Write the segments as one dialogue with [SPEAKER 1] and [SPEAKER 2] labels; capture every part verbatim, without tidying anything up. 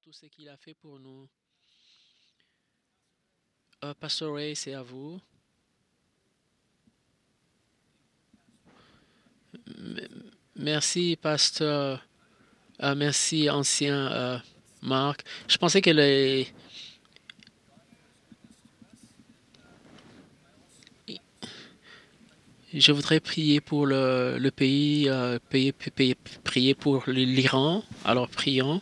[SPEAKER 1] tout ce qu'il a fait pour nous. Euh, Pasteur Ray, c'est à vous. M- Merci, Pasteur. Euh, merci, ancien euh, Marc. Je pensais que les... Je voudrais prier pour le, le pays, euh, payer- payer- prier pour l'Iran. Alors prions.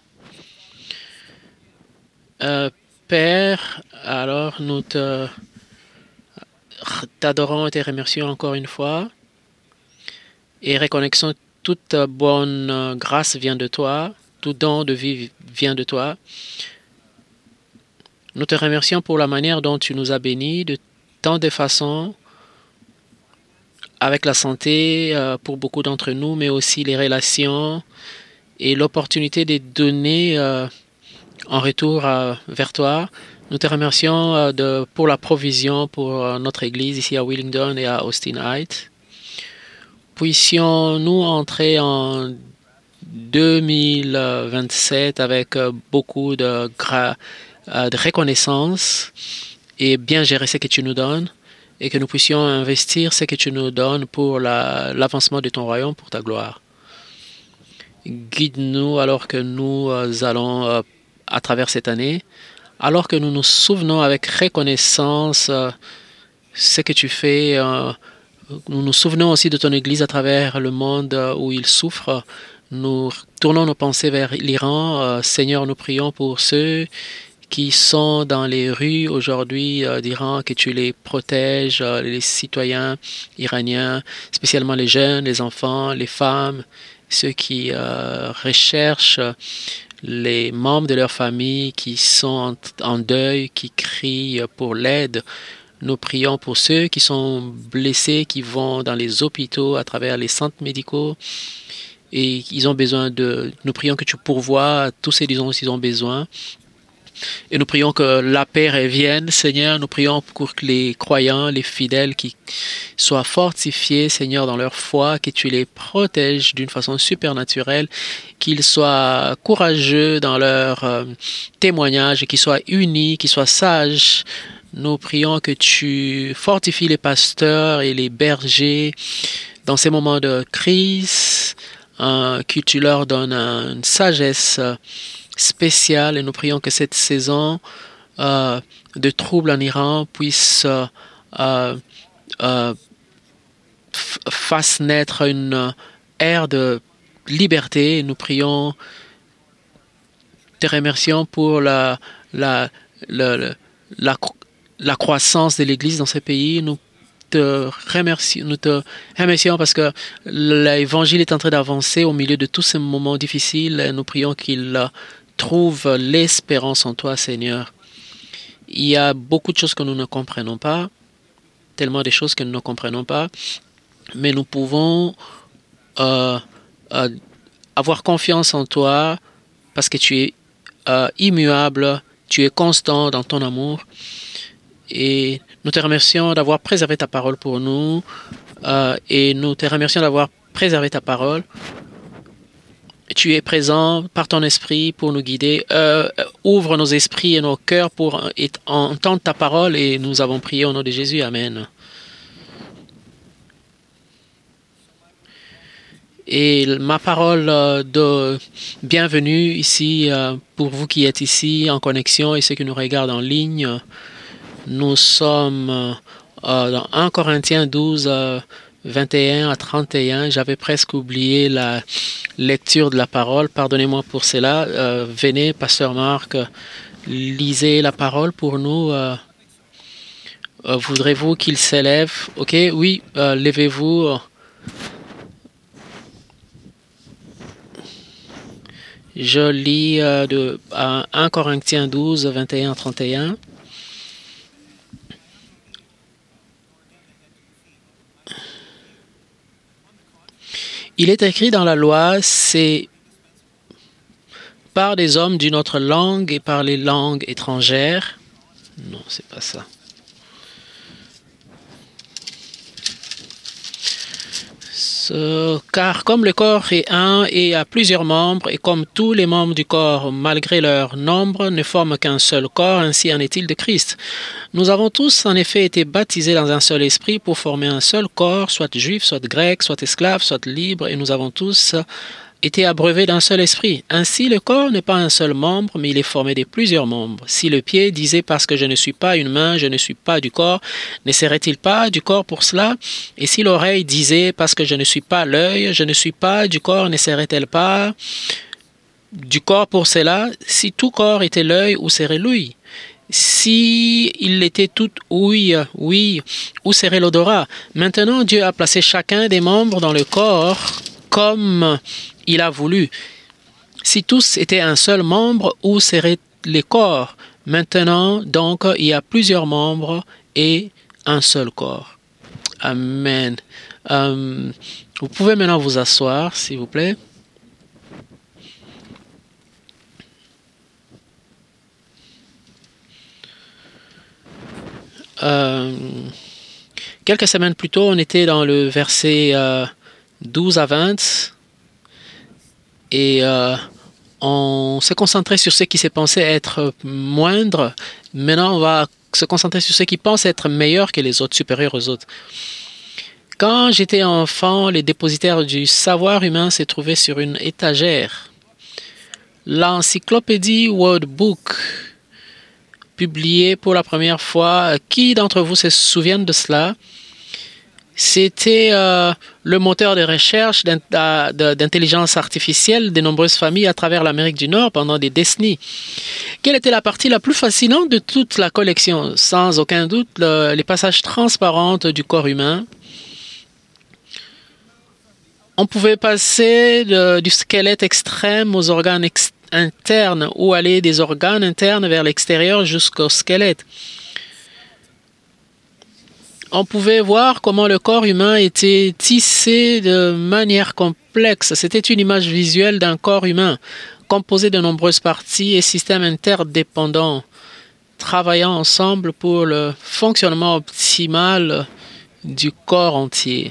[SPEAKER 1] Euh, Père, alors nous te t'adorons et te remercions encore une fois et reconnaissons toute bonne euh, grâce vient de toi, tout don de vie vient de toi. Nous te remercions pour la manière dont tu nous as bénis de tant de façons, avec la santé euh, pour beaucoup d'entre nous, mais aussi les relations et l'opportunité de donner euh, en retour euh, vers toi. Nous te remercions euh, de, pour la provision pour euh, notre Église ici à Willingdon et à Austin Heights. Puissions-nous entrer en deux mille vingt-sept avec euh, beaucoup de, gra- euh, de reconnaissance et bien gérer ce que tu nous donnes et que nous puissions investir ce que tu nous donnes pour la- l'avancement de ton royaume, pour ta gloire. Guide-nous alors que nous euh, allons euh, à travers cette année, alors que nous nous souvenons avec reconnaissance euh, ce que tu fais. Euh, nous nous souvenons aussi de ton Église à travers le monde euh, où il souffre. Nous tournons nos pensées vers l'Iran. Euh, Seigneur, nous prions pour ceux qui sont dans les rues aujourd'hui euh, d'Iran, que tu les protèges, euh, les citoyens iraniens, spécialement les jeunes, les enfants, les femmes, ceux qui euh, recherchent les membres de leur famille qui sont en, en deuil, qui crient pour l'aide. Nous prions pour ceux qui sont blessés, qui vont dans les hôpitaux à travers les centres médicaux et ils ont besoin de... Nous prions que tu pourvoies à tous ces dont ils ont besoin. Et nous prions que la paix revienne, Seigneur. Nous prions pour que les croyants, les fidèles qui soient fortifiés, Seigneur, dans leur foi, que tu les protèges d'une façon supernaturelle, qu'ils soient courageux dans leur euh, témoignage, qu'ils soient unis, qu'ils soient sages. Nous prions que tu fortifies les pasteurs et les bergers dans ces moments de crise, euh, que tu leur donnes une sagesse euh, spéciale et nous prions que cette saison euh, de troubles en Iran puisse euh, euh, euh, fasse naître une ère de liberté. Nous prions, te remercions pour la, la, la, la, la, la croissance de l'Église dans ce pays. Nous te remercions, nous te remercions parce que l'Évangile est en train d'avancer au milieu de tous ces moments difficiles. Nous prions qu'il trouve l'espérance en toi, Seigneur. Il y a beaucoup de choses que nous ne comprenons pas, tellement de choses que nous ne comprenons pas, mais nous pouvons euh, euh, avoir confiance en toi parce que tu es euh, immuable, tu es constant dans ton amour. Et nous te remercions d'avoir préservé ta parole pour nous euh, et nous te remercions d'avoir préservé ta parole. Tu es présent par ton esprit pour nous guider. Euh, ouvre nos esprits et nos cœurs pour entendre ta parole et nous avons prié au nom de Jésus. Amen. Et ma parole de bienvenue ici pour vous qui êtes ici en connexion et ceux qui nous regardent en ligne. Nous sommes dans un Corinthiens douze, vingt et un à trente et un. J'avais presque oublié la lecture de la parole. Pardonnez-moi pour cela. Euh, venez, Pasteur Marc, lisez la parole pour nous. Euh, euh, voudrez-vous qu'il s'élève? Ok, oui, euh, levez-vous. Je lis euh, de euh, un Corinthiens douze, vingt et un à trente et un. Il est écrit dans la loi, c'est par des hommes d'une autre langue et par les langues étrangères. Non, c'est pas ça. Euh, car comme le corps est un et a plusieurs membres, et comme tous les membres du corps, malgré leur nombre, ne forment qu'un seul corps, ainsi en est-il de Christ. Nous avons tous en effet été baptisés dans un seul esprit pour former un seul corps, soit juif, soit grec, soit esclave, soit libre, et nous avons tous été abreuvés d'un seul esprit. Ainsi, le corps n'est pas un seul membre, mais il est formé de plusieurs membres. Si le pied disait « parce que je ne suis pas une main, je ne suis pas du corps », ne serait-il pas du corps pour cela? Et si l'oreille disait « parce que je ne suis pas l'œil, je ne suis pas du corps », ne serait-elle pas du corps pour cela? Si tout corps était l'œil, où serait l'ouïe? Si il était tout ouïe, oui, où serait l'odorat? Maintenant, Dieu a placé chacun des membres dans le corps comme il a voulu. Si tous étaient un seul membre, où seraient les corps? Maintenant, donc, il y a plusieurs membres et un seul corps. Amen. Euh, vous pouvez maintenant vous asseoir, s'il vous plaît. Euh, quelques semaines plus tôt, on était dans le verset euh, douze à vingt. Et euh, on s'est concentré sur ce qui s'est pensé être moindre. Maintenant, on va se concentrer sur ce qui pense être meilleur que les autres, supérieur aux autres. Quand j'étais enfant, les dépositaires du savoir humain se trouvaient sur une étagère. L'encyclopédie World Book, publiée pour la première fois, qui d'entre vous se souviennent de cela? C'était euh, le moteur de recherche d'intelligence artificielle de nombreuses familles à travers l'Amérique du Nord pendant des décennies. Quelle était la partie la plus fascinante de toute la collection? Sans aucun doute, le, les passages transparents du corps humain. On pouvait passer de, du squelette extrême aux organes ex internes ou aller des organes internes vers l'extérieur jusqu'au squelette. On pouvait voir comment le corps humain était tissé de manière complexe. C'était une image visuelle d'un corps humain, composé de nombreuses parties et systèmes interdépendants, travaillant ensemble pour le fonctionnement optimal du corps entier.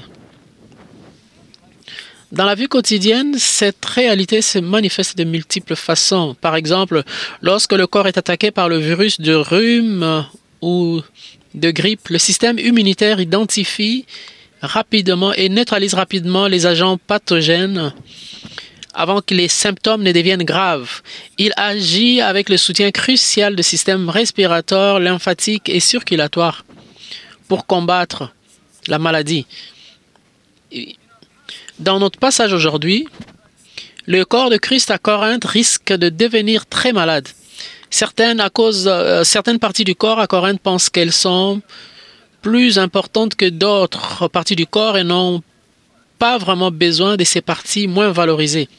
[SPEAKER 1] Dans la vie quotidienne, cette réalité se manifeste de multiples façons. Par exemple, lorsque le corps est attaqué par le virus de rhume ou de grippe, le système immunitaire identifie rapidement et neutralise rapidement les agents pathogènes avant que les symptômes ne deviennent graves. Il agit avec le soutien crucial du système respiratoire, lymphatique et circulatoire pour combattre la maladie. Dans notre passage aujourd'hui, le corps de Christ à Corinthe risque de devenir très malade. Certaines, à cause, euh, certaines parties du corps à Corinthe pensent qu'elles sont plus importantes que d'autres parties du corps et n'ont pas vraiment besoin de ces parties moins valorisées.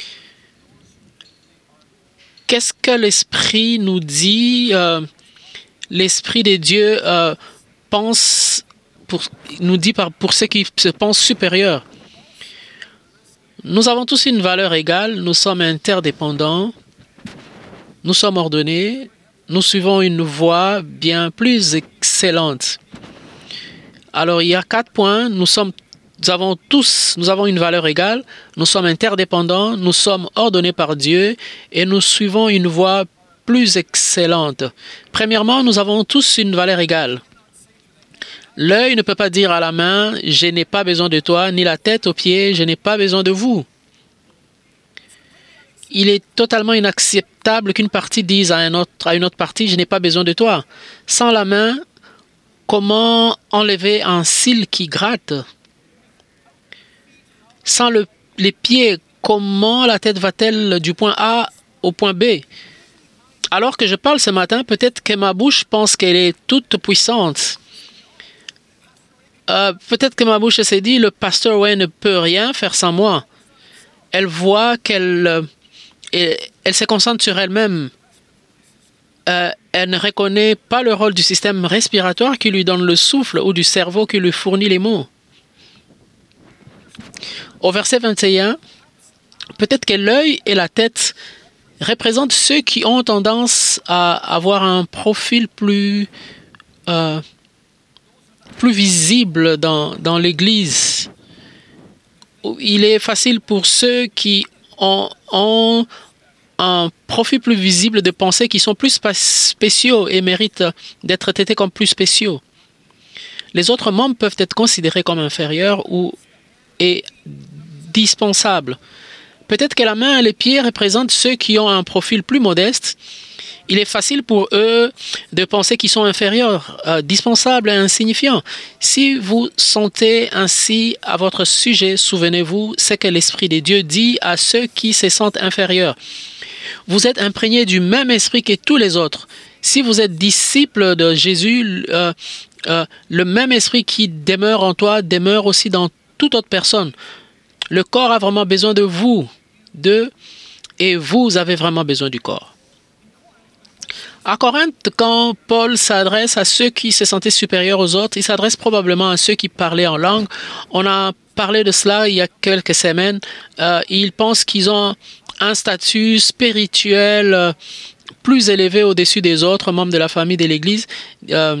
[SPEAKER 1] Qu'est-ce que l'Esprit nous dit? euh, L'Esprit de Dieu euh, pense pour, nous dit par, pour ceux qui se pensent supérieurs. Nous avons tous une valeur égale, nous sommes interdépendants. Nous sommes ordonnés, nous suivons une voie bien plus excellente. Alors, il y a quatre points. Nous sommes, nous avons tous, nous avons une valeur égale, nous sommes interdépendants, nous sommes ordonnés par Dieu et nous suivons une voie plus excellente. Premièrement, nous avons tous une valeur égale. L'œil ne peut pas dire à la main « je n'ai pas besoin de toi », ni la tête aux pieds « je n'ai pas besoin de vous ». Il est totalement inacceptable qu'une partie dise à, un autre, à une autre partie « je n'ai pas besoin de toi ». Sans la main, comment enlever un cil qui gratte? Sans le, les pieds, comment la tête va-t-elle du point A au point B? Alors que je parle ce matin, peut-être que ma bouche pense qu'elle est toute puissante. Euh, peut-être que ma bouche s'est dit « le pasteur Wayne ne peut rien faire sans moi ». Elle voit qu'elle... Et elle se concentre sur elle-même. Euh, elle ne reconnaît pas le rôle du système respiratoire qui lui donne le souffle ou du cerveau qui lui fournit les mots. Au verset vingt et un, peut-être que l'œil et la tête représentent ceux qui ont tendance à avoir un profil plus, euh, plus visible dans, dans l'Église. il est facile pour ceux qui ont, ont un profil plus visible de penser qu'ils sont plus spéciaux et méritent d'être traités comme plus spéciaux. Les autres membres peuvent être considérés comme inférieurs ou et dispensables. Peut-être que la main et les pieds représentent ceux qui ont un profil plus modeste. Il est facile pour eux de penser qu'ils sont inférieurs, euh, dispensables et insignifiants. Si vous sentez ainsi à votre sujet, souvenez-vous ce que l'Esprit de Dieu dit à ceux qui se sentent inférieurs. Vous êtes imprégnés du même esprit que tous les autres. Si vous êtes disciples de Jésus, euh, euh, le même esprit qui demeure en toi demeure aussi dans toute autre personne. Le corps a vraiment besoin de vous, de, et vous avez vraiment besoin du corps. À Corinthe, quand Paul s'adresse à ceux qui se sentaient supérieurs aux autres, il s'adresse probablement à ceux qui parlaient en langue. On a parlé de cela il y a quelques semaines. Euh, il pense qu'ils ont un statut spirituel euh, plus élevé au-dessus des autres membres de la famille de l'Église. Euh,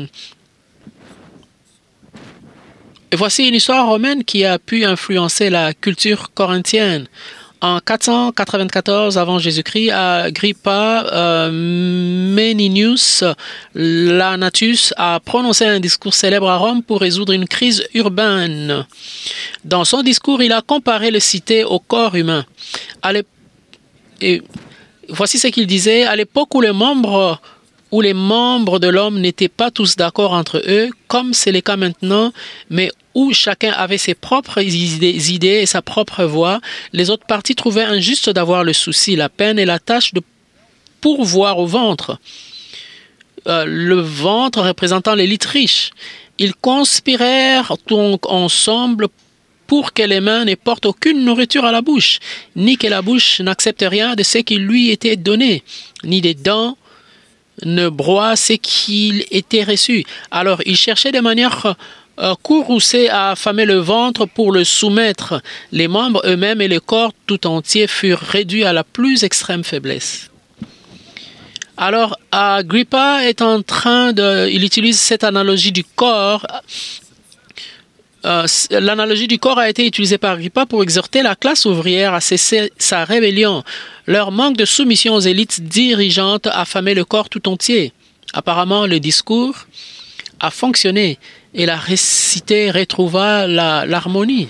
[SPEAKER 1] et voici une histoire romaine qui a pu influencer la culture corinthienne. En quatre cent quatre-vingt-quatorze avant Jésus-Christ, Agrippa euh, Meninius Lanatus a prononcé un discours célèbre à Rome pour résoudre une crise urbaine. Dans son discours, il a comparé le cité au corps humain. À Et voici ce qu'il disait. À l'époque où les membres, où les membres de l'homme n'étaient pas tous d'accord entre eux, comme c'est le cas maintenant, mais où chacun avait ses propres idées et sa propre voix, les autres parties trouvaient injuste d'avoir le souci, la peine et la tâche de pourvoir au ventre. Euh, le ventre représentant l'élite riche. Ils conspirèrent donc ensemble pour que les mains ne portent aucune nourriture à la bouche, ni que la bouche n'accepte rien de ce qui lui était donné, ni des dents ne broient ce qu'il était reçu. Alors ils cherchaient de manière euh, courroucée à affamer le ventre pour le soumettre. Les membres eux-mêmes et le corps tout entier furent réduits à la plus extrême faiblesse. Alors Agrippa est en train de... Il utilise cette analogie du corps. Euh, l'analogie du corps a été utilisée par Agrippa pour exhorter la classe ouvrière à cesser sa rébellion. Leur manque de soumission aux élites dirigeantes affamait le corps tout entier. Apparemment, le discours a fonctionné et la récité retrouva la, l'harmonie.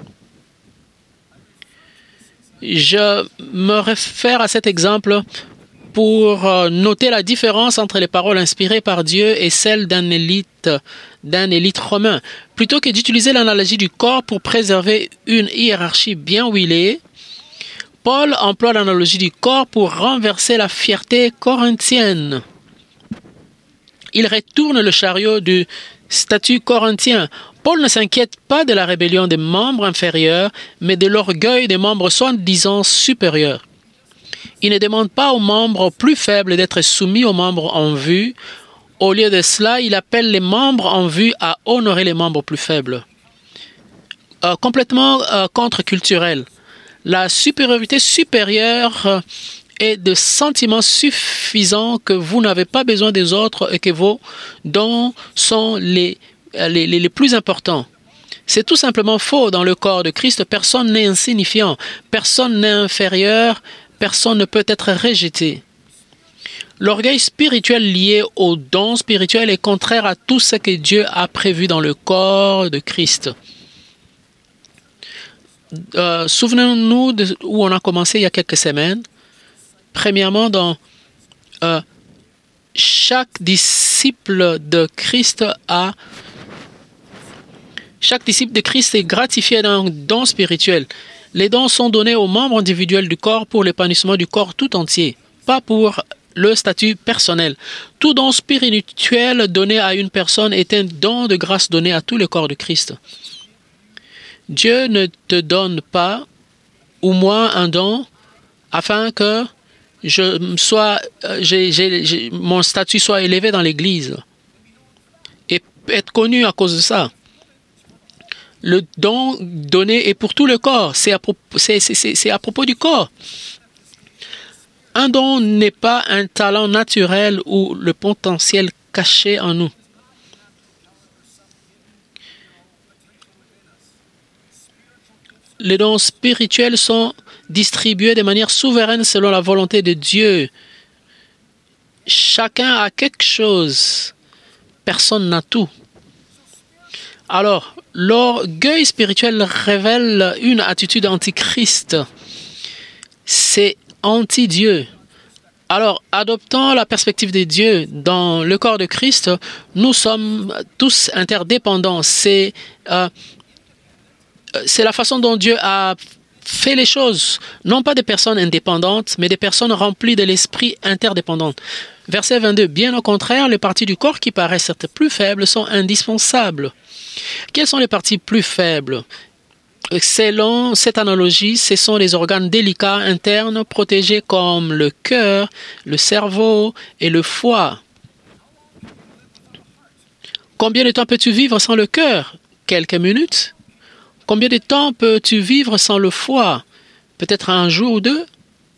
[SPEAKER 1] Je me réfère à cet exemple pour noter la différence entre les paroles inspirées par Dieu et celles d'un élite, d'un élite romain. Plutôt que d'utiliser l'analogie du corps pour préserver une hiérarchie bien huilée, Paul emploie l'analogie du corps pour renverser la fierté corinthienne. Il retourne le chariot du statut corinthien. Paul ne s'inquiète pas de la rébellion des membres inférieurs, mais de l'orgueil des membres soi-disant supérieurs. Il ne demande pas aux membres plus faibles d'être soumis aux membres en vue. Au lieu de cela, il appelle les membres en vue à honorer les membres plus faibles. Euh, complètement euh, contre-culturel. La supériorité supérieure euh, est de sentiments suffisants que vous n'avez pas besoin des autres et que vos dons sont les, les, les, les plus importants. C'est tout simplement faux. Dans le corps de Christ, personne n'est insignifiant, personne n'est inférieur, personne ne peut être rejeté. L'orgueil spirituel lié aux dons spirituels est contraire à tout ce que Dieu a prévu dans le corps de Christ. Euh, souvenons-nous de où on a commencé il y a quelques semaines. Premièrement, dans euh, chaque disciple de Christ a chaque disciple de Christ est gratifié d'un don spirituel. Les dons sont donnés aux membres individuels du corps pour l'épanouissement du corps tout entier, pas pour le statut personnel. Tout don spirituel donné à une personne est un don de grâce donné à tout le corps de Christ. Dieu ne te donne pas, ou moi, un don afin que je sois, j'ai, j'ai, j'ai, mon statut soit élevé dans l'Église et être connu à cause de ça. Le don donné est pour tout le corps. C'est à propos, c'est, c'est, c'est, c'est à propos du corps. Un don n'est pas un talent naturel ou le potentiel caché en nous. les dons spirituels sont distribués de manière souveraine selon la volonté de Dieu. Chacun a quelque chose. Personne n'a tout. Alors, l'orgueil spirituel révèle une attitude antichrist. C'est anti-Dieu. Alors, adoptant la perspective de Dieu dans le corps de Christ, nous sommes tous interdépendants. C'est euh, c'est la façon dont Dieu a fait les choses. Non pas des personnes indépendantes, mais des personnes remplies de l'esprit interdépendantes. Verset vingt-deux. Bien au contraire, les parties du corps qui paraissent être plus faibles sont indispensables. Quelles sont les parties plus faibles? Selon cette analogie, ce sont les organes délicats internes protégés comme le cœur, le cerveau et le foie. Combien de temps peux-tu vivre sans le cœur? Quelques minutes. Combien de temps peux-tu vivre sans le foie? Peut-être un jour ou deux.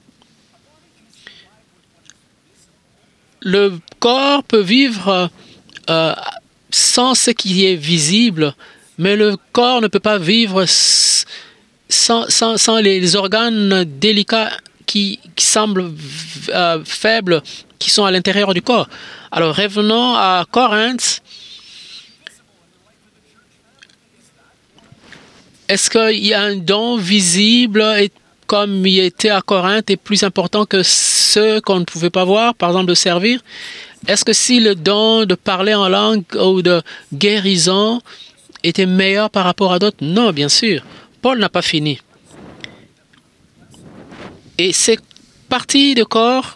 [SPEAKER 1] Le corps peut vivre euh, sans ce qui est visible, mais le corps ne peut pas vivre sans, sans, sans les organes délicats qui, qui semblent euh, faibles, qui sont à l'intérieur du corps. Alors revenons à Corinthe. Est-ce qu'il y a un don visible et comme il était à Corinthe est plus important que ceux qu'on ne pouvait pas voir, par exemple de servir? Est-ce que si le don de parler en langue ou de guérison était meilleur par rapport à d'autres? Non, bien sûr. Paul n'a pas fini. Et ces parties de corps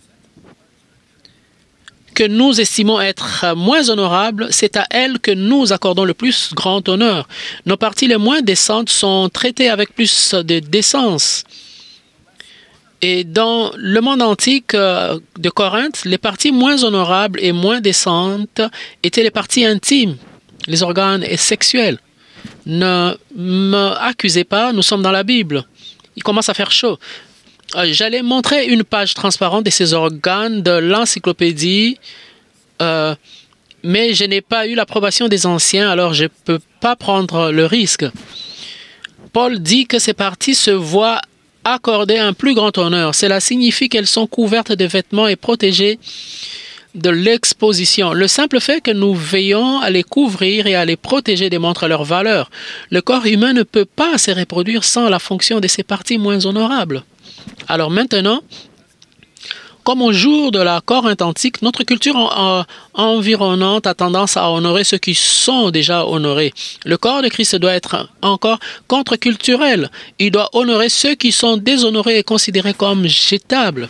[SPEAKER 1] que nous estimons être moins honorables, c'est à elles que nous accordons le plus grand honneur. Nos parties les moins décentes sont traitées avec plus de décence. Et dans le monde antique de Corinthe, les parties moins honorables et moins décentes étaient les parties intimes, les organes sexuels. Ne me accusez pas, nous sommes dans la Bible. Il commence à faire chaud. J'allais montrer une page transparente de ces organes de l'encyclopédie, euh, mais je n'ai pas eu l'approbation des anciens, alors je ne peux pas prendre le risque. Paul dit que ces parties se voient accorder un plus grand honneur. Cela signifie qu'elles sont couvertes de vêtements et protégées de l'exposition. Le simple fait que nous veillons à les couvrir et à les protéger démontre leur valeur. Le corps humain ne peut pas se reproduire sans la fonction de ces parties moins honorables. Alors maintenant, comme au jour de la Corinthe antique, notre culture en, en, environnante a tendance à honorer ceux qui sont déjà honorés. Le corps de Christ doit être encore contre-culturel. Il doit honorer ceux qui sont déshonorés et considérés comme jetables.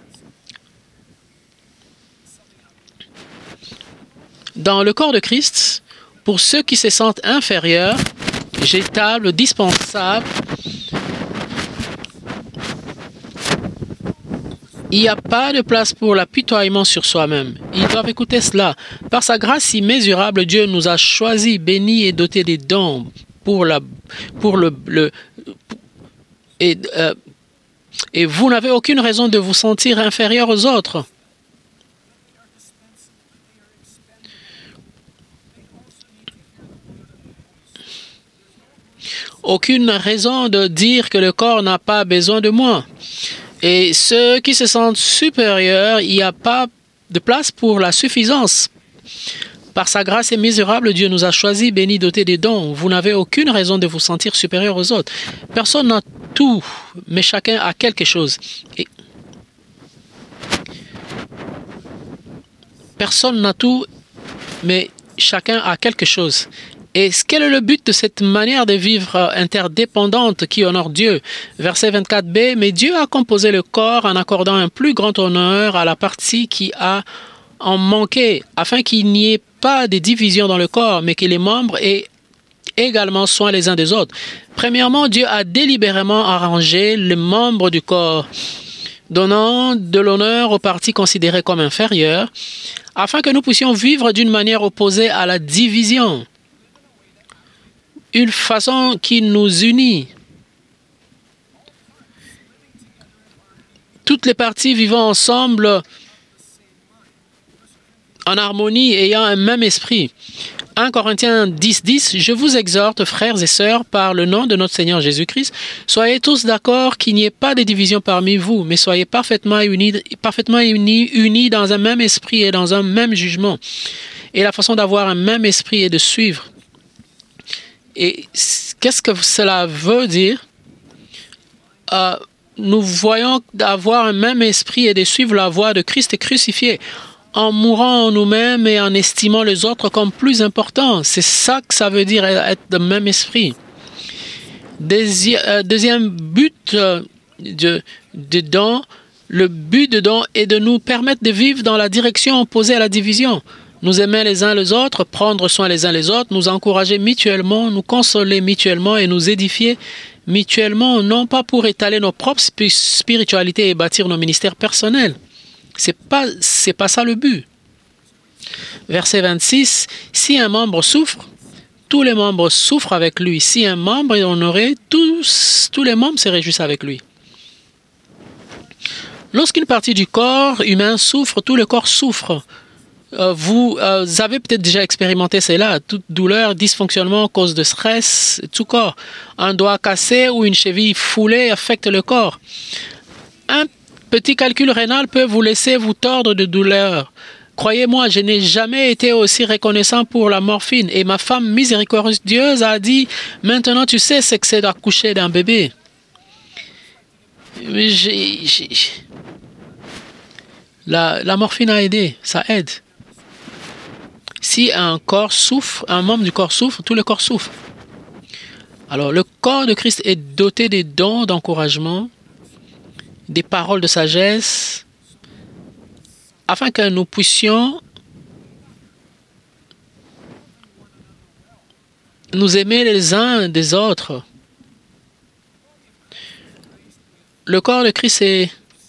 [SPEAKER 1] Dans le corps de Christ, pour ceux qui se sentent inférieurs, jetables, dispensables, il n'y a pas de place pour l'apitoiement sur soi-même. Ils doivent écouter cela. Par sa grâce immesurable, Dieu nous a choisis, bénis et dotés des dons pour, la, pour le... le et, euh, et vous n'avez aucune raison de vous sentir inférieur aux autres. Aucune raison de dire que le corps n'a pas besoin de moi. Et ceux qui se sentent supérieurs, il n'y a pas de place pour la suffisance. Par sa grâce immesurable, Dieu nous a choisis, bénis, dotés des dons. Vous n'avez aucune raison de vous sentir supérieur aux autres. Personne n'a tout, mais chacun a quelque chose. Et personne n'a tout, mais chacun a quelque chose. Et quel est le but de cette manière de vivre interdépendante qui honore Dieu? Verset vingt-quatre b, mais Dieu a composé le corps en accordant un plus grand honneur à la partie qui a en manqué, afin qu'il n'y ait pas de division dans le corps, mais que les membres aient également soin les uns des autres. Premièrement, Dieu a délibérément arrangé les membres du corps, donnant de l'honneur aux parties considérées comme inférieures, afin que nous puissions vivre d'une manière opposée à la division. Une façon qui nous unit. Toutes les parties vivant ensemble en harmonie, ayant un même esprit. un Corinthiens dix, dix, je vous exhorte, frères et sœurs, par le nom de notre Seigneur Jésus-Christ, soyez tous d'accord qu'il n'y ait pas de division parmi vous, mais soyez parfaitement unis, parfaitement unis, unis dans un même esprit et dans un même jugement. Et la façon d'avoir un même esprit est de suivre. Et qu'est-ce que cela veut dire? Euh, nous voyons d'avoir un même esprit et de suivre la voie de Christ crucifié, en mourant en nous-mêmes et en estimant les autres comme plus importants. C'est ça que ça veut dire être de même esprit. Deuxi- euh, deuxième but euh, de, de don, le but de don est de nous permettre de vivre dans la direction opposée à la division. Nous aimer les uns les autres, prendre soin les uns les autres, nous encourager mutuellement, nous consoler mutuellement et nous édifier mutuellement, non pas pour étaler nos propres spiritualités et bâtir nos ministères personnels. C'est pas, c'est pas ça le but. Verset vingt-six, si un membre souffre, tous les membres souffrent avec lui. Si un membre est honoré, tous, tous les membres se réjouissent avec lui. Lorsqu'une partie du corps humain souffre, tout le corps souffre. Euh, vous, euh, vous avez peut-être déjà expérimenté cela. Toute douleur, dysfonctionnement, cause de stress, tout corps. Un doigt cassé ou une cheville foulée affecte le corps. Un petit calcul rénal peut vous laisser vous tordre de douleur. Croyez-moi, je n'ai jamais été aussi reconnaissant pour la morphine. Et ma femme miséricordieuse a dit, maintenant tu sais ce que c'est d'accoucher d'un bébé. J'ai, j'ai... La, la morphine a aidé, ça aide. Si un corps souffre, un membre du corps souffre, tout le corps souffre. Alors, le corps de Christ est doté des dons d'encouragement, des paroles de sagesse, afin que nous puissions nous aimer les uns des autres. Le corps de Christ est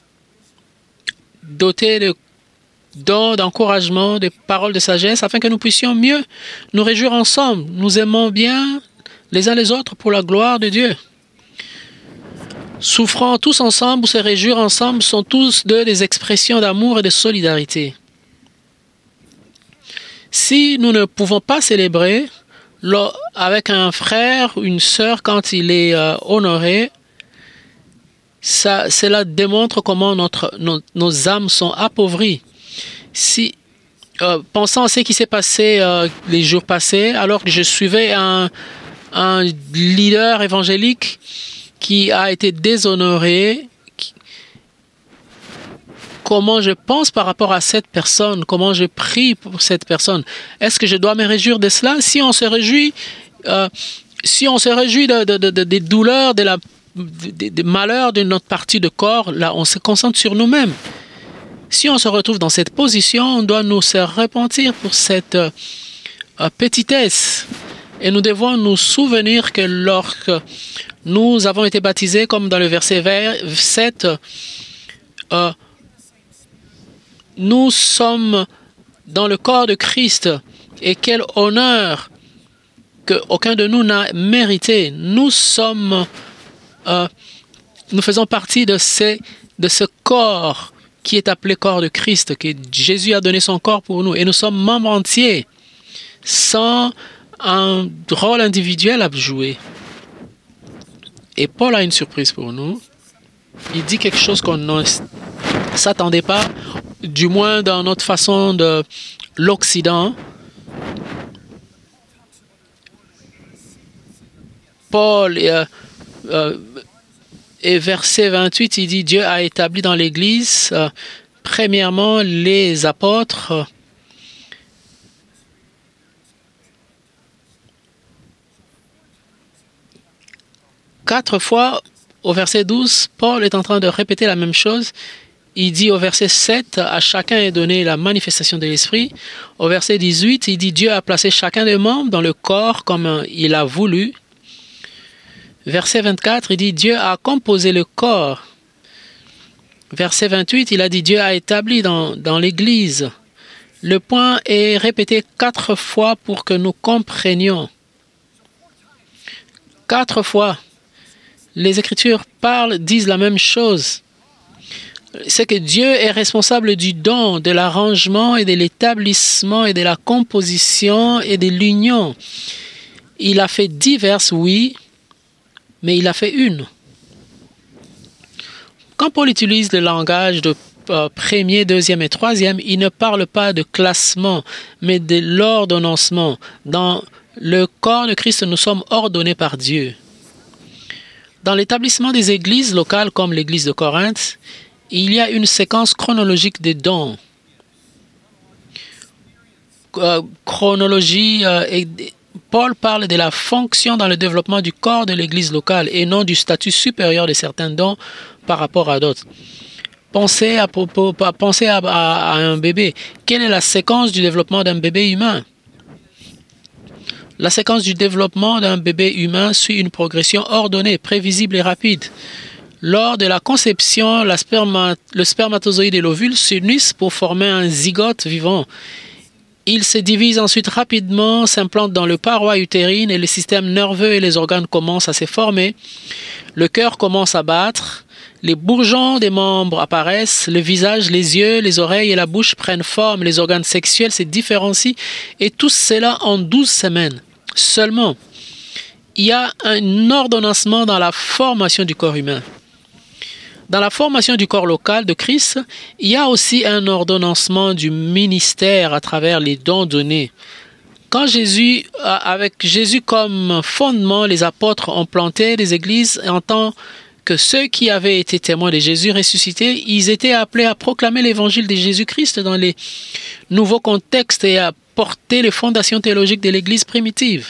[SPEAKER 1] doté de dons d'encouragement, de paroles de sagesse, afin que nous puissions mieux nous réjouir ensemble. Nous aimons bien les uns les autres pour la gloire de Dieu. Souffrant tous ensemble ou se réjouir ensemble sont tous deux des expressions d'amour et de solidarité. Si nous ne pouvons pas célébrer avec un frère ou une sœur quand il est euh, honoré, ça, cela démontre comment notre, nos, nos âmes sont appauvries. Si, euh, pensant à ce qui s'est passé euh, les jours passés, alors que je suivais un, un leader évangélique qui a été déshonoré, qui, comment je pense par rapport à cette personne, comment je prie pour cette personne. Est-ce que je dois me réjouir de cela? Si on se réjouit, euh, si on se réjouit de, de, de, de, des douleurs, de la, des de malheurs de notre partie de corps, là, on se concentre sur nous-mêmes. Si on se retrouve dans cette position, on doit nous se repentir pour cette euh, petitesse. Et nous devons nous souvenir que lorsque nous avons été baptisés, comme dans le verset sept, euh, nous sommes dans le corps de Christ. Et quel honneur qu'aucun de nous n'a mérité. Nous sommes, euh, nous faisons partie de, ces, de ce corps qui est appelé corps de Christ, que Jésus a donné son corps pour nous. Et nous sommes membres entiers, sans un rôle individuel à jouer. Et Paul a une surprise pour nous. Il dit quelque chose qu'on ne s'attendait pas, du moins dans notre façon de l'Occident. Paul, euh, euh, et verset vingt-huit, il dit, Dieu a établi dans l'Église, euh, premièrement, les apôtres, quatre fois, au verset douze, Paul est en train de répéter la même chose. Il dit au verset sept, à chacun est donné la manifestation de l'Esprit. Au verset dix-huit, il dit, Dieu a placé chacun des membres dans le corps comme il a voulu. Verset vingt-quatre, il dit, Dieu a composé le corps. Verset vingt-huit, il a dit, Dieu a établi dans, dans l'Église. Le point est répété quatre fois pour que nous comprenions. Quatre fois. Les Écritures parlent, disent la même chose. c'est que Dieu est responsable du don, de l'arrangement et de l'établissement et de la composition et de l'union. Il a fait diverses, oui, mais il a fait une. Quand Paul utilise le langage de euh, premier, deuxième et troisième, il ne parle pas de classement, mais de l'ordonnancement. Dans le corps de Christ, nous sommes ordonnés par Dieu. Dans l'établissement des églises locales comme l'église de Corinthe, il y a une séquence chronologique des dons. Euh, chronologie, euh, et Paul parle de la fonction dans le développement du corps de l'église locale et non du statut supérieur de certains dons par rapport à d'autres. Pensez à, propos, pensez à, à, à un bébé. Quelle est la séquence du développement d'un bébé humain? La séquence du développement d'un bébé humain suit une progression ordonnée, prévisible et rapide. Lors de la conception, la sperma, le spermatozoïde et l'ovule s'unissent pour former un zygote vivant. Il se divise ensuite rapidement, s'implante dans le paroi utérine et le système nerveux et les organes commencent à se former. Le cœur commence à battre. Les bourgeons des membres apparaissent, le visage, les yeux, les oreilles et la bouche prennent forme, les organes sexuels se différencient et tout cela en douze semaines. Seulement, il y a un ordonnancement dans la formation du corps humain. Dans la formation du corps local de Christ, il y a aussi un ordonnancement du ministère à travers les dons donnés. Quand Jésus, avec Jésus comme fondement, les apôtres ont planté des églises en tant que ceux qui avaient été témoins de Jésus ressuscité, ils étaient appelés à proclamer l'évangile de Jésus-Christ dans les nouveaux contextes et à porter les fondations théologiques de l'Église primitive.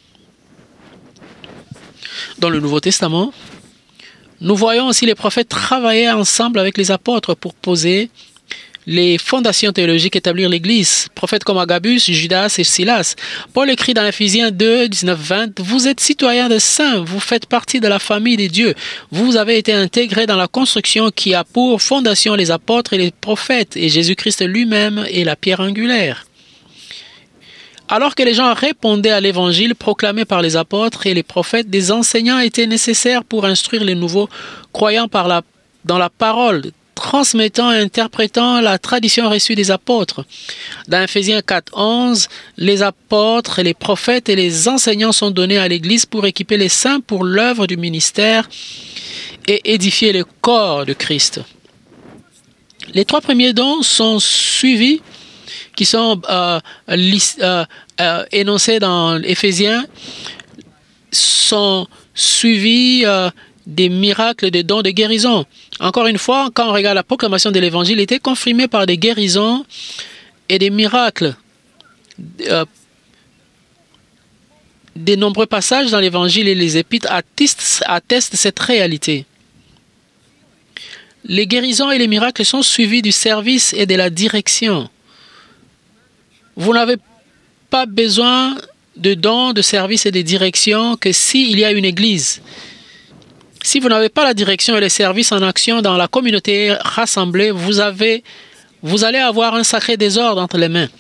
[SPEAKER 1] Dans le Nouveau Testament, nous voyons aussi les prophètes travailler ensemble avec les apôtres pour poser les fondations théologiques, établir l'Église. Prophètes comme Agabus, Judas et Silas. Paul écrit dans Ephésiens deux, dix-neuf, vingt, « Vous êtes citoyens de saints, vous faites partie de la famille des dieux. Vous avez été intégrés dans la construction qui a pour fondation les apôtres et les prophètes, et Jésus-Christ lui-même est la pierre angulaire. » Alors que les gens répondaient à l'évangile proclamé par les apôtres et les prophètes, des enseignants étaient nécessaires pour instruire les nouveaux croyants par la, dans la parole, transmettant et interprétant la tradition reçue des apôtres. Dans Ephésiens quatre, onze, les apôtres, les prophètes et les enseignants sont donnés à l'Église pour équiper les saints pour l'œuvre du ministère et édifier le corps de Christ. Les trois premiers dons sont suivis, qui sont euh, list, euh, euh, énoncés dans Éphésiens, sont suivis euh, des miracles, des dons de guérison. Encore une fois, quand on regarde la proclamation de l'Évangile, il était confirmé par des guérisons et des miracles. Euh, de nombreux passages dans l'Évangile et les Épîtres attestent, attestent cette réalité. Les guérisons et les miracles sont suivis du service et de la direction. Vous n'avez pas besoin de dons, de service et de direction que s'il y a une église. Si vous n'avez pas la direction et les services en action dans la communauté rassemblée, vous, avez, vous allez avoir un sacré désordre entre les mains.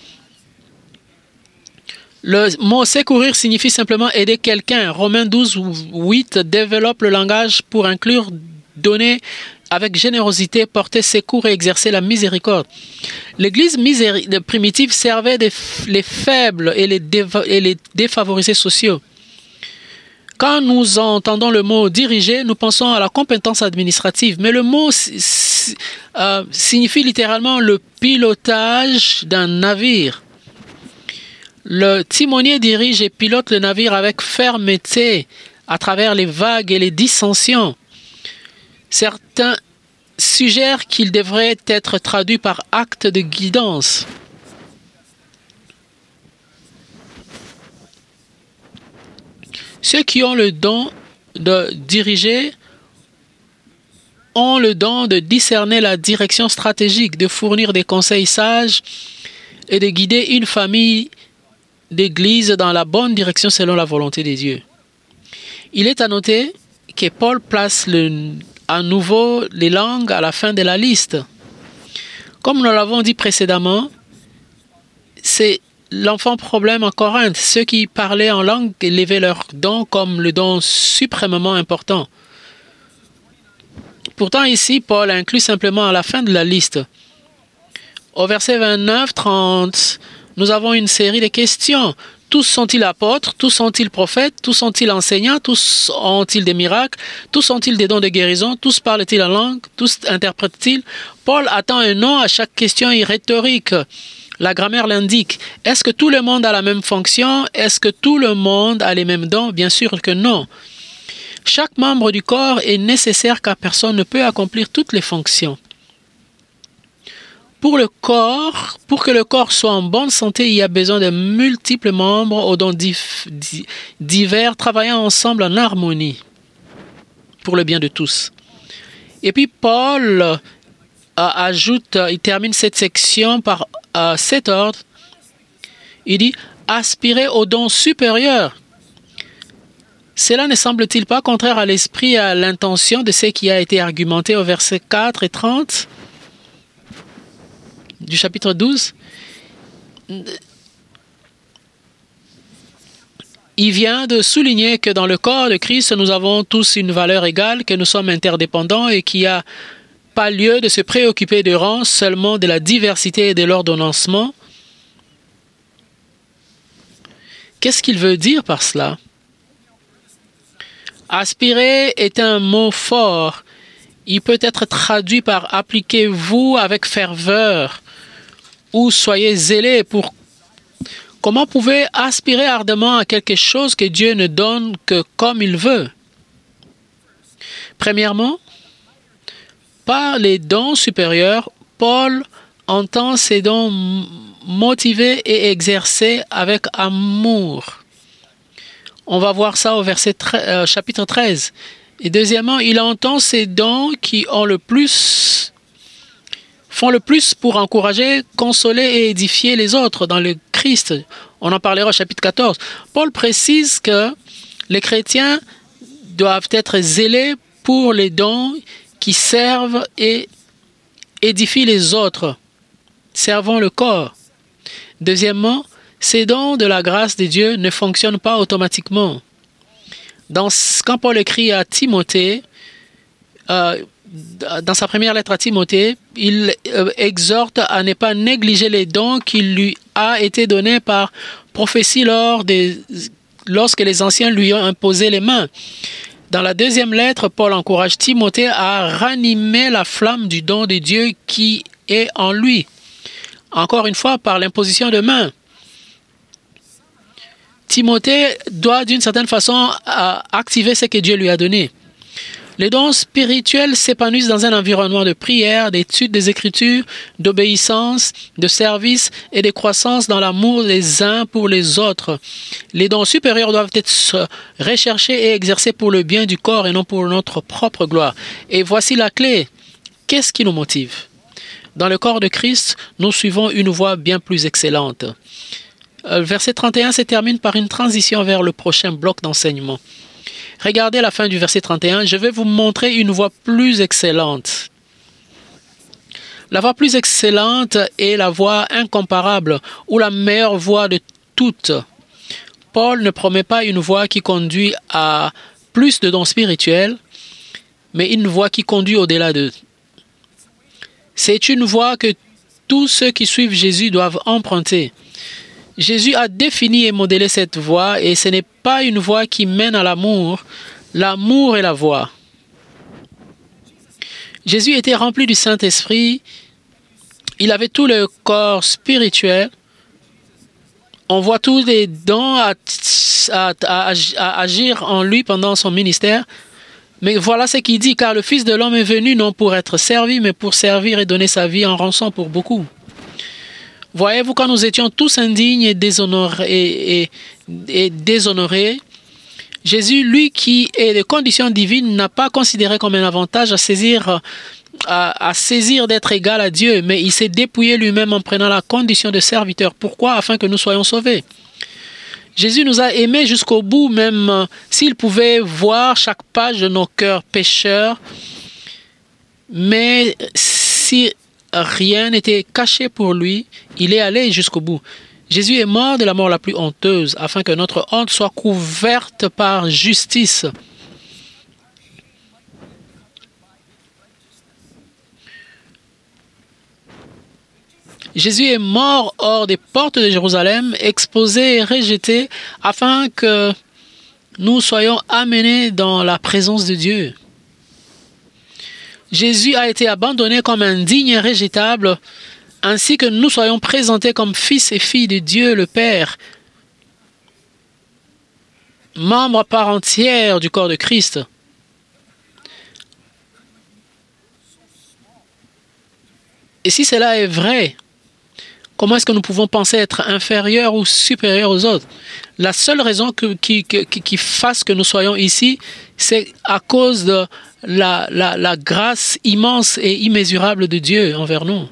[SPEAKER 1] Le mot secourir signifie simplement aider quelqu'un. Romains douze, huit développe le langage pour inclure, donner avec générosité, porter secours et exercer la miséricorde. L'Église miséri- primitive servait des, les faibles et les, déva- et les défavorisés sociaux. Quand nous entendons le mot « diriger », nous pensons à la compétence administrative, mais le mot euh, signifie littéralement le pilotage d'un navire. Le timonier dirige et pilote le navire avec fermeté à travers les vagues et les dissensions. Certains suggèrent qu'il devrait être traduit par acte de guidance. Ceux qui ont le don de diriger ont le don de discerner la direction stratégique, de fournir des conseils sages et de guider une famille d'église dans la bonne direction selon la volonté de Dieu. Il est à noter que Paul place le, à nouveau les langues à la fin de la liste. Comme nous l'avons dit précédemment, c'est l'enfant problème en Corinthe. Ceux qui parlaient en langue élevaient leur don comme le don suprêmement important. Pourtant, ici, Paul inclut simplement à la fin de la liste. Au verset vingt-neuf trente, nous avons une série de questions. Tous sont-ils apôtres? Tous sont-ils prophètes? Tous sont-ils enseignants? Tous ont-ils des miracles? Tous ont-ils des dons de guérison? Tous parlent-ils en langue? Tous interprètent-ils? Paul attend un nom à chaque question rhétorique. La grammaire l'indique. Est-ce que tout le monde a la même fonction? Est-ce que tout le monde a les mêmes dons? Bien sûr que non. Chaque membre du corps est nécessaire car personne ne peut accomplir toutes les fonctions. Pour le corps, pour que le corps soit en bonne santé, il y a besoin de multiples membres aux dons dif, di, divers travaillant ensemble en harmonie pour le bien de tous. Et puis Paul euh, ajoute, il termine cette section par euh, cet ordre. Il dit « aspirer aux dons supérieurs ». Cela ne semble-t-il pas contraire à l'esprit et à l'intention de ce qui a été argumenté au verset quatre et trente du chapitre douze? Il vient de souligner que dans le corps de Christ, nous avons tous une valeur égale, que nous sommes interdépendants et qu'il n'y a pas lieu de se préoccuper de rang, seulement de la diversité et de l'ordonnancement. Qu'est-ce qu'il veut dire par cela? Aspirer est un mot fort. Il peut être traduit par « appliquez-vous avec ferveur » ou « soyez zélés pour ». Comment pouvez-vous aspirer ardemment à quelque chose que Dieu ne donne que comme il veut? Premièrement, par les dons supérieurs, Paul entend ces dons motivés et exercés avec amour. On va voir ça au verset euh, chapitre treize. Et deuxièmement, il entend ces dons qui ont le plus, font le plus pour encourager, consoler et édifier les autres dans le Christ. On en parlera au chapitre quatorze. Paul précise que les chrétiens doivent être zélés pour les dons qui servent et édifient les autres, servant le corps. Deuxièmement, ces dons de la grâce de Dieu ne fonctionnent pas automatiquement. Dans, quand Paul écrit à Timothée, euh, dans sa première lettre à Timothée, il euh, exhorte à ne pas négliger les dons qui lui a été donnés par prophétie lors des, lorsque les anciens lui ont imposé les mains. Dans la deuxième lettre, Paul encourage Timothée à ranimer la flamme du don de Dieu qui est en lui. Encore une fois, par l'imposition de mains. Timothée doit d'une certaine façon euh, activer ce que Dieu lui a donné. Les dons spirituels s'épanouissent dans un environnement de prière, d'étude des Écritures, d'obéissance, de service et de croissance dans l'amour les uns pour les autres. Les dons supérieurs doivent être recherchés et exercés pour le bien du corps et non pour notre propre gloire. Et voici la clé. Qu'est-ce qui nous motive? Dans le corps de Christ, nous suivons une voie bien plus excellente. Le verset trente et un se termine par une transition vers le prochain bloc d'enseignement. Regardez la fin du verset trente et un. Je vais vous montrer une voie plus excellente. La voie plus excellente est la voie incomparable ou la meilleure voie de toutes. Paul ne promet pas une voie qui conduit à plus de dons spirituels, mais une voie qui conduit au-delà d'eux. C'est une voie que tous ceux qui suivent Jésus doivent emprunter. Jésus a défini et modélé cette voie et ce n'est pas une voie qui mène à l'amour. L'amour est la voie. Jésus était rempli du Saint-Esprit. Il avait tout le corps spirituel. On voit tous les dons à, à, à, à agir en lui pendant son ministère. Mais voilà ce qu'il dit, car le Fils de l'homme est venu non pour être servi, mais pour servir et donner sa vie en rançon pour beaucoup. Voyez-vous, quand nous étions tous indignes et déshonorés, et, et, et déshonorés, Jésus, lui qui est de condition divine, n'a pas considéré comme un avantage à saisir, à, à saisir d'être égal à Dieu, mais il s'est dépouillé lui-même en prenant la condition de serviteur. Pourquoi? Afin que nous soyons sauvés. Jésus nous a aimés jusqu'au bout, même euh, s'il pouvait voir chaque page de nos cœurs pécheurs, mais si rien n'était caché pour lui, il est allé jusqu'au bout. Jésus est mort de la mort la plus honteuse, afin que notre honte soit couverte par justice. Jésus est mort hors des portes de Jérusalem, exposé et rejeté, afin que nous soyons amenés dans la présence de Dieu. Jésus a été abandonné comme indigne et rejetable, ainsi que nous soyons présentés comme fils et filles de Dieu le Père, membres à part entière du corps de Christ. Et si cela est vrai, comment est-ce que nous pouvons penser être inférieurs ou supérieurs aux autres? La seule raison que, qui, qui, qui fasse que nous soyons ici, c'est à cause de la, la, la grâce immense et immesurable de Dieu envers nous.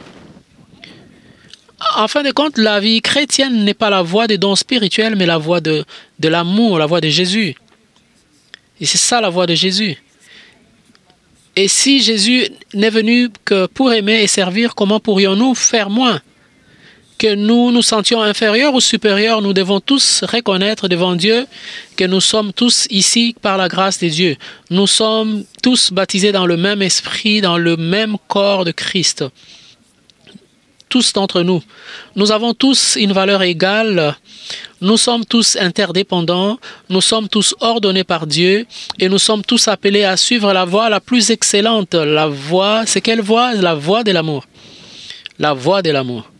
[SPEAKER 1] En fin de compte, la vie chrétienne n'est pas la voie des dons spirituels, mais la voie de, de l'amour, la voie de Jésus. Et c'est ça la voie de Jésus. Et si Jésus n'est venu que pour aimer et servir, comment pourrions-nous faire moins? Que nous nous sentions inférieurs ou supérieurs, nous devons tous reconnaître devant Dieu que nous sommes tous ici par la grâce de Dieu. Nous sommes tous baptisés dans le même esprit, dans le même corps de Christ. Tous d'entre nous. Nous avons tous une valeur égale. Nous sommes tous interdépendants. Nous sommes tous ordonnés par Dieu. Et nous sommes tous appelés à suivre la voie la plus excellente. La voie, c'est quelle voie? La voie de l'amour. La voie de l'amour.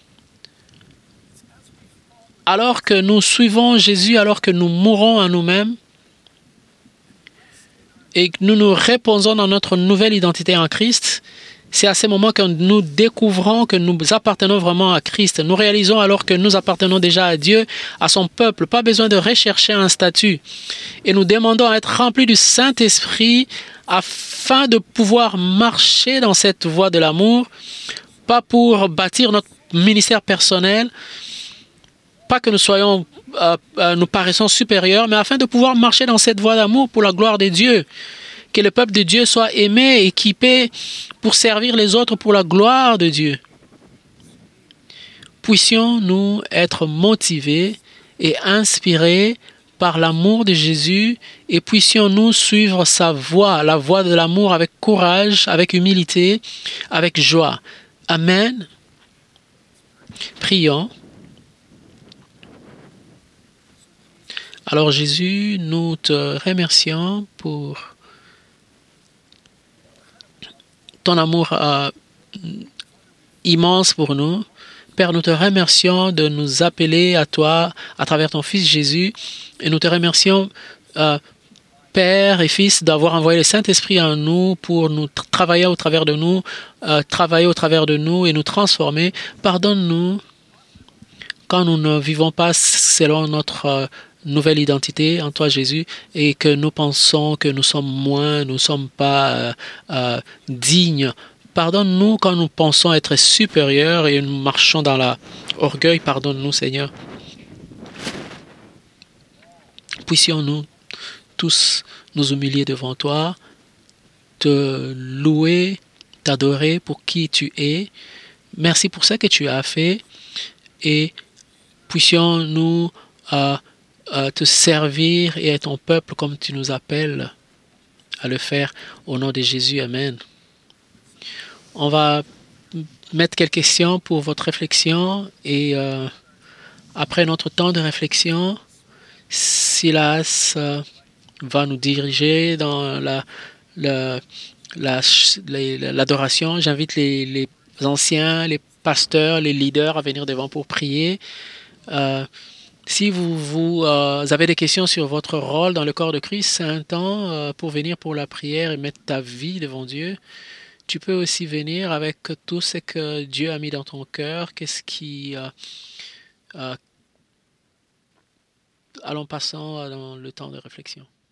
[SPEAKER 1] Alors que nous suivons Jésus, alors que nous mourons à nous-mêmes et que nous nous reposons dans notre nouvelle identité en Christ, c'est à ce moment que nous découvrons que nous appartenons vraiment à Christ. Nous réalisons alors que nous appartenons déjà à Dieu, à son peuple. Pas besoin de rechercher un statut. Et nous demandons à être remplis du Saint-Esprit afin de pouvoir marcher dans cette voie de l'amour, pas pour bâtir notre ministère personnel, pas que nous soyons, euh, euh, nous paraissons supérieurs, mais afin de pouvoir marcher dans cette voie d'amour pour la gloire de Dieu. Que le peuple de Dieu soit aimé, équipé pour servir les autres pour la gloire de Dieu. Puissions-nous être motivés et inspirés par l'amour de Jésus et puissions-nous suivre sa voie, la voie de l'amour avec courage, avec humilité, avec joie. Amen. Prions. Alors Jésus, nous te remercions pour ton amour euh, immense pour nous. Père, nous te remercions de nous appeler à toi à travers ton Fils Jésus. Et nous te remercions, euh, Père et Fils, d'avoir envoyé le Saint-Esprit en nous pour nous tra- travailler au travers de nous, euh, travailler au travers de nous et nous transformer. Pardonne-nous quand nous ne vivons pas selon notre euh, nouvelle identité en toi, Jésus, et que nous pensons que nous sommes moins, nous ne sommes pas euh, euh, dignes. Pardonne-nous quand nous pensons être supérieurs et nous marchons dans l'orgueil. Pardonne-nous, Seigneur. Puissions-nous tous nous humilier devant toi, te louer, t'adorer pour qui tu es. Merci pour ce que tu as fait et puissions-nous euh, euh, te servir et être ton peuple comme tu nous appelles à le faire au nom de Jésus. Amen. On va mettre quelques questions pour votre réflexion et euh, après notre temps de réflexion, Silas euh, va nous diriger dans la, la, la, l'adoration. J'invite les, les anciens, les pasteurs, les leaders à venir devant pour prier. Euh, si vous, vous euh, avez des questions sur votre rôle dans le corps de Christ, c'est un temps euh, pour venir pour la prière et mettre ta vie devant Dieu. Tu peux aussi venir avec tout ce que Dieu a mis dans ton cœur. Qu'est-ce qui... Euh, euh, allons passons dans le temps de réflexion.